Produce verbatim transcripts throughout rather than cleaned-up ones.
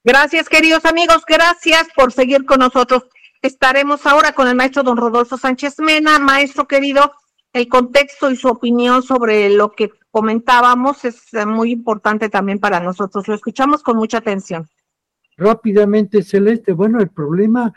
Gracias, queridos amigos, gracias por seguir con nosotros. Estaremos ahora con el maestro don Rodolfo Sánchez Mena. Maestro querido, el contexto y su opinión sobre lo que comentábamos es muy importante también para nosotros. Lo escuchamos con mucha atención. Rápidamente, Celeste, bueno, el problema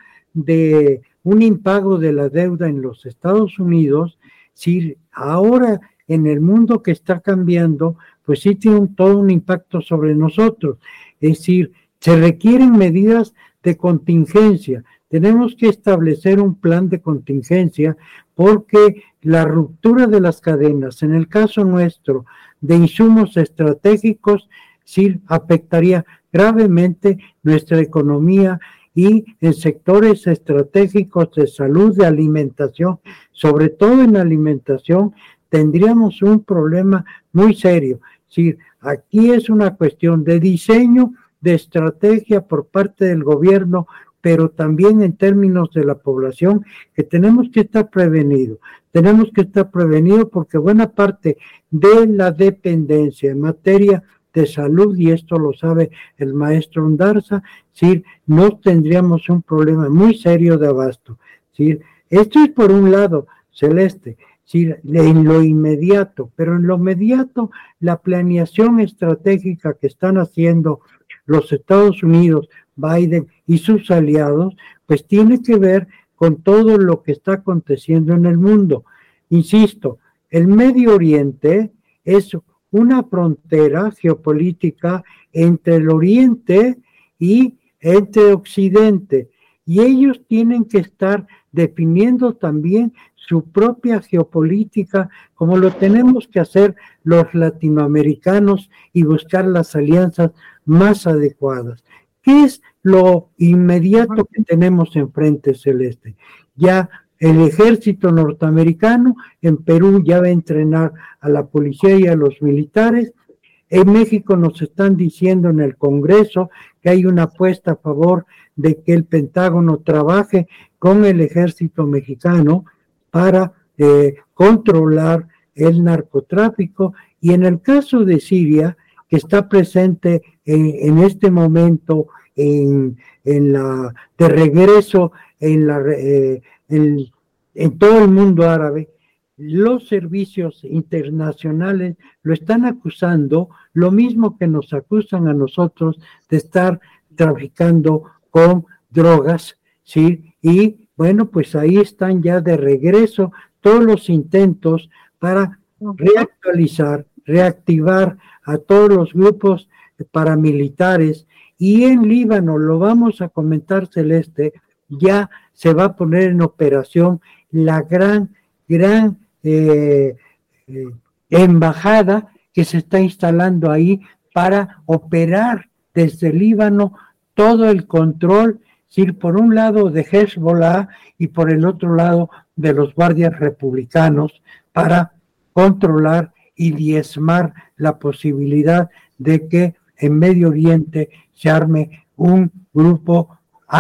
de un impago de la deuda en los Estados Unidos, si ahora en el mundo que está cambiando, pues sí tiene un, todo un impacto sobre nosotros. Es decir, se requieren medidas de contingencia. Tenemos que establecer un plan de contingencia porque la ruptura de las cadenas, en el caso nuestro, de insumos estratégicos, sí afectaría gravemente nuestra economía y en sectores estratégicos de salud, de alimentación, sobre todo en alimentación, tendríamos un problema muy serio. Sí, aquí es una cuestión de diseño, de estrategia por parte del gobierno, pero también en términos de la población, que tenemos que estar prevenidos. Tenemos que estar prevenidos porque buena parte de la dependencia en materia de salud, y esto lo sabe el maestro Ondarza, ¿sí? No tendríamos un problema muy serio de abasto. ¿Sí? Esto es por un lado, Celeste, ¿sí? En lo inmediato, pero en lo inmediato la planeación estratégica que están haciendo los Estados Unidos, Biden y sus aliados, pues tiene que ver con todo lo que está aconteciendo en el mundo. Insisto, el Medio Oriente es una frontera geopolítica entre el Oriente y entre Occidente, y ellos tienen que estar definiendo también su propia geopolítica, como lo tenemos que hacer los latinoamericanos y buscar las alianzas más adecuadas. ¿Qué es lo inmediato que tenemos enfrente, Celeste? Ya el ejército norteamericano en Perú ya va a entrenar a la policía y a los militares. En México nos están diciendo en el Congreso que hay una apuesta a favor de que el Pentágono trabaje con el ejército mexicano para eh, controlar el narcotráfico. Y en el caso de Siria, que está presente en, en este momento en, en la, de regreso en, la, eh, en, en todo el mundo árabe, los servicios internacionales lo están acusando, lo mismo que nos acusan a nosotros de estar traficando con drogas, ¿sí? Y bueno, pues ahí están ya de regreso todos los intentos para reactualizar, reactivar a todos los grupos paramilitares. Y en Líbano, lo vamos a comentar, Celeste, ya se va a poner en operación la gran, gran eh, eh, embajada que se está instalando ahí para operar desde Líbano todo el control, ¿sí? Por un lado de Hezbollah y por el otro lado de los guardias republicanos, para controlar y diezmar la posibilidad de que en Medio Oriente se arme un grupo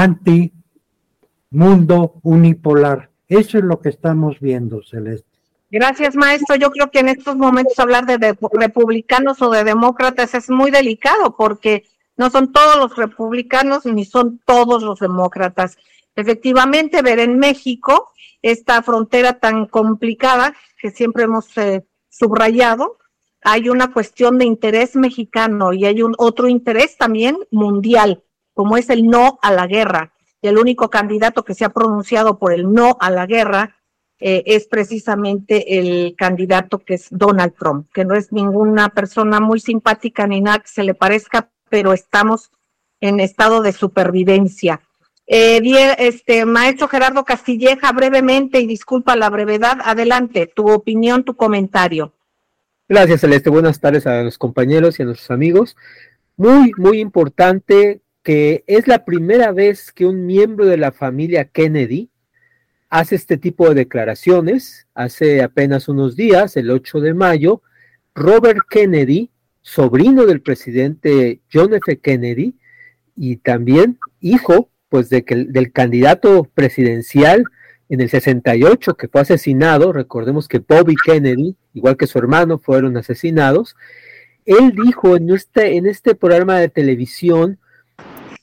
anti-mundo unipolar. Eso es lo que estamos viendo, Celeste. Gracias, maestro. Yo creo que en estos momentos hablar de, de republicanos o de demócratas es muy delicado porque no son todos los republicanos ni son todos los demócratas. Efectivamente, ver en México esta frontera tan complicada que siempre hemos eh, subrayado, hay una cuestión de interés mexicano y hay un otro interés también mundial, como es el no a la guerra. Y el único candidato que se ha pronunciado por el no a la guerra eh, es precisamente el candidato que es Donald Trump, que no es ninguna persona muy simpática ni nada que se le parezca, pero estamos en estado de supervivencia. Eh, este maestro Gerardo Castilleja, brevemente, y disculpa la brevedad, adelante, tu opinión, tu comentario. Gracias, Celeste. Buenas tardes a los compañeros y a nuestros amigos. Muy, muy importante que es la primera vez que un miembro de la familia Kennedy hace este tipo de declaraciones. Hace apenas unos días, el ocho de mayo, Robert Kennedy, sobrino del presidente John F. Kennedy y también hijo pues de que, del candidato presidencial en el sesenta y ocho que fue asesinado. Recordemos que Bobby Kennedy, igual que su hermano, fueron asesinados. Él dijo en este, en este programa de televisión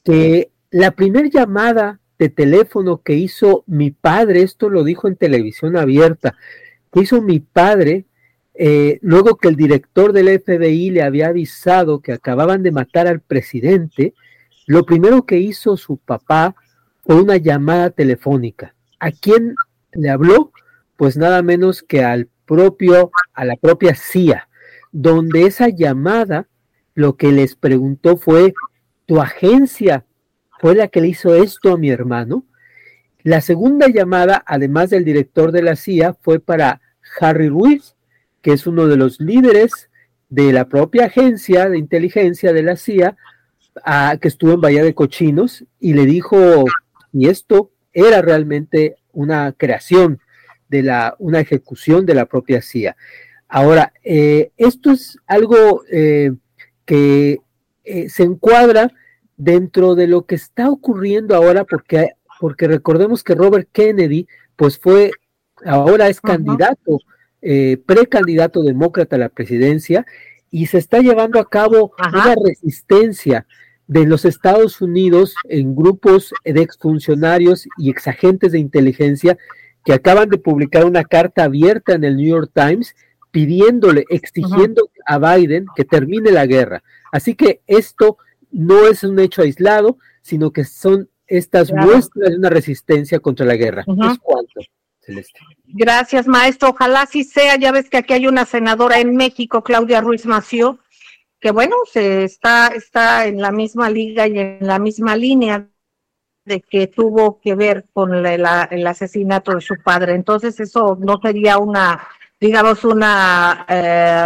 que la primera llamada de teléfono que hizo mi padre, esto lo dijo en televisión abierta, que hizo mi padre, eh, luego que el director del F B I le había avisado que acababan de matar al presidente, lo primero que hizo su papá fue una llamada telefónica. ¿A quién le habló? Pues nada menos que al propio, a la propia C I A, donde esa llamada lo que les preguntó fue: ¿tu agencia fue la que le hizo esto a mi hermano? La segunda llamada, además del director de la C I A, fue para Harry Ruiz, que es uno de los líderes de la propia agencia de inteligencia de la C I A, a, que estuvo en Bahía de Cochinos, y le dijo, y esto era realmente una creación de la, una ejecución de la propia C I A. Ahora, eh, esto es algo eh, que eh, se encuadra dentro de lo que está ocurriendo ahora, porque, porque recordemos que Robert Kennedy, pues fue, ahora es uh-huh. candidato, eh, precandidato demócrata a la presidencia, y se está llevando a cabo uh-huh. una resistencia de los Estados Unidos en grupos de exfuncionarios y exagentes de inteligencia que acaban de publicar una carta abierta en el New York Times pidiéndole, exigiendo uh-huh. a Biden que termine la guerra. Así que esto no es un hecho aislado, sino que son estas claro. muestras de una resistencia contra la guerra. Uh-huh. ¿Es cuánto, Celeste? Gracias, maestro. Ojalá sí sea. Ya ves que aquí hay una senadora en México, Claudia Ruiz Massieu, que bueno, se está, está en la misma liga y en la misma línea de que tuvo que ver con la, la, el asesinato de su padre. Entonces eso no sería una, digamos, una eh,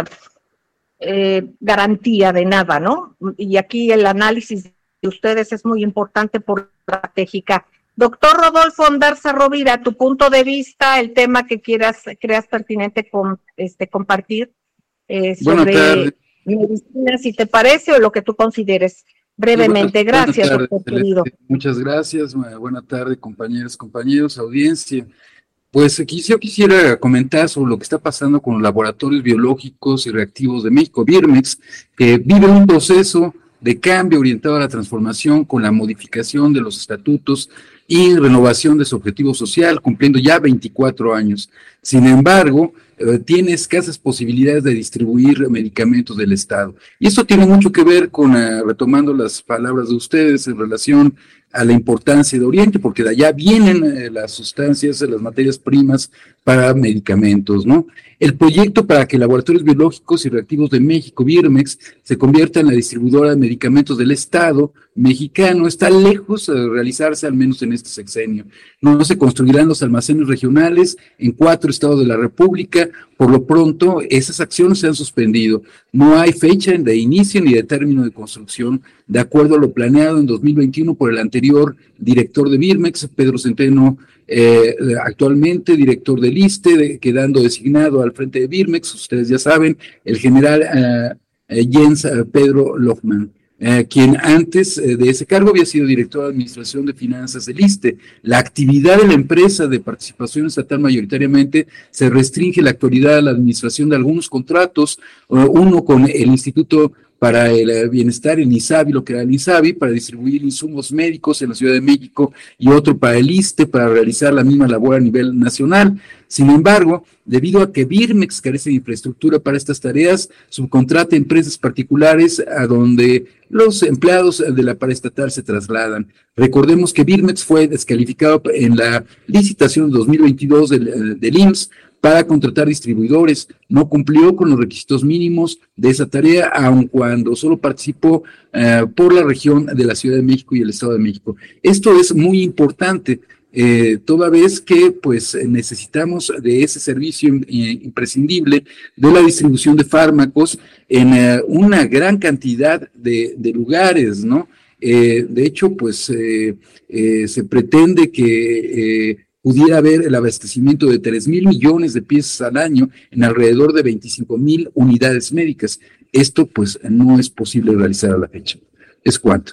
eh, garantía de nada, ¿no? Y aquí el análisis de ustedes es muy importante por la estratégica. Doctor Rodolfo Ondarza Rovira, tu punto de vista, el tema que quieras, creas pertinente con, este, compartir eh, sobre medicina, si te parece, o lo que tú consideres. Brevemente, sí, buenas, gracias, buenas tardes, querido. Muchas gracias, buena tarde, compañeros, compañeros, audiencia. Pues aquí yo quisiera comentar sobre lo que está pasando con los laboratorios biológicos y reactivos de México, Birmex, que vive un proceso de cambio orientado a la transformación con la modificación de los estatutos y renovación de su objetivo social, cumpliendo ya veinticuatro años. Sin embargo, eh, tiene escasas posibilidades de distribuir medicamentos del Estado. Y esto tiene mucho que ver con, eh, retomando las palabras de ustedes en relación a la importancia de Oriente, porque de allá vienen eh, las sustancias, las materias primas para medicamentos, ¿no? El proyecto para que Laboratorios Biológicos y Reactivos de México, Birmex, se convierta en la distribuidora de medicamentos del Estado mexicano está lejos de realizarse, al menos en este sexenio. No se construirán los almacenes regionales en cuatro estados de la República. Por lo pronto, esas acciones se han suspendido. No hay fecha de inicio ni de término de construcción, de acuerdo a lo planeado en dos mil veintiuno por el anterior director de Birmex, Pedro Centeno, eh, actualmente director del ISSSTE, de, quedando designado al frente de Birmex, ustedes ya saben, el general eh, eh, Jens eh, Pedro Lohmann. Eh, quien antes eh, de ese cargo había sido director de Administración de Finanzas del ISSSTE. La actividad de la empresa de participación estatal mayoritariamente se restringe en la actualidad a la administración de algunos contratos, uh, uno con el Instituto para el Bienestar, el INSABI, lo que era el INSABI, para distribuir insumos médicos en la Ciudad de México, y otro para el ISSSTE, para realizar la misma labor a nivel nacional. Sin embargo, debido a que Birmex carece de infraestructura para estas tareas, subcontrata empresas particulares a donde los empleados de la paraestatal se trasladan. Recordemos que Birmex fue descalificado en la licitación dos mil veintidós del, del I M S S para contratar distribuidores. No cumplió con los requisitos mínimos de esa tarea, aun cuando solo participó eh, por la región de la Ciudad de México y el Estado de México. Esto es muy importante, eh, toda vez que pues necesitamos de ese servicio eh, imprescindible de la distribución de fármacos en eh, una gran cantidad de, de lugares, ¿no? Eh, de hecho, pues eh, eh, se pretende que eh, pudiera haber el abastecimiento de tres mil millones de piezas al año en alrededor de veinticinco mil unidades médicas. Esto pues no es posible realizar a la fecha. ¿Es cuánto?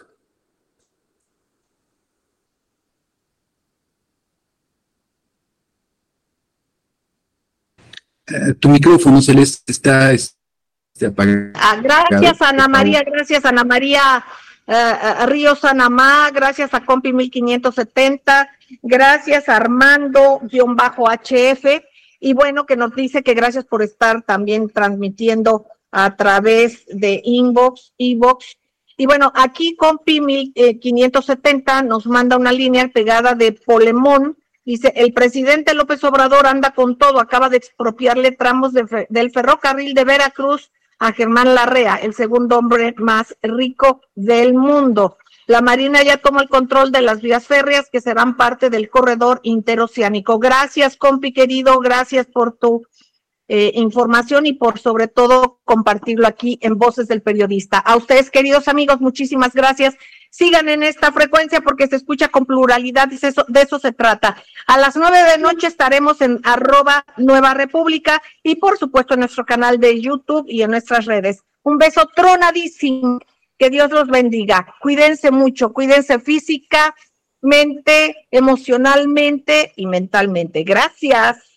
Uh, tu micrófono, Celeste, está, está apagado. Ah, gracias, Ana María, gracias, Ana María uh, Río Sanamá, gracias a Compi mil quinientos setenta, gracias a Armando-H F, y bueno, que nos dice que gracias por estar también transmitiendo a través de inbox, inbox. Y bueno, aquí Compi mil quinientos setenta nos manda una línea pegada de Polemón. Dice, el presidente López Obrador anda con todo, acaba de expropiarle tramos de, del ferrocarril de Veracruz a Germán Larrea, el segundo hombre más rico del mundo. La Marina ya toma el control de las vías férreas que serán parte del corredor interoceánico. Gracias, compi querido, gracias por tu eh, información y por sobre todo compartirlo aquí en Voces del Periodista. A ustedes, queridos amigos, muchísimas gracias. Sigan en esta frecuencia porque se escucha con pluralidad y eso, de eso se trata. A las nueve de noche estaremos en arroba Nueva República y por supuesto en nuestro canal de YouTube y en nuestras redes. Un beso tronadísimo, que Dios los bendiga. Cuídense mucho, cuídense físicamente, emocionalmente y mentalmente. Gracias.